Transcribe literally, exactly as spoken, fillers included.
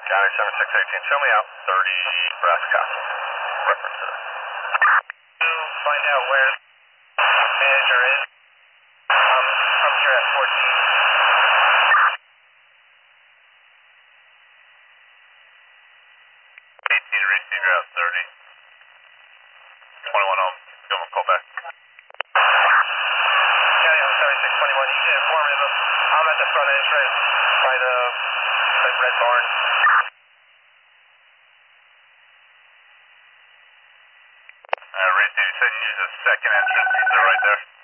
County seven six eighteen, show me out. thirty Brass Castle. References. To find out where the manager is, um, I'm here at fourteen. eighteen, receive your out thirty. twenty-one home, give him a call back. County home seventy-six twenty-one, you can inform him. I'm at the front entrance by the by Red Barn. Uh, receive, you said you use the second entrance, they're right there.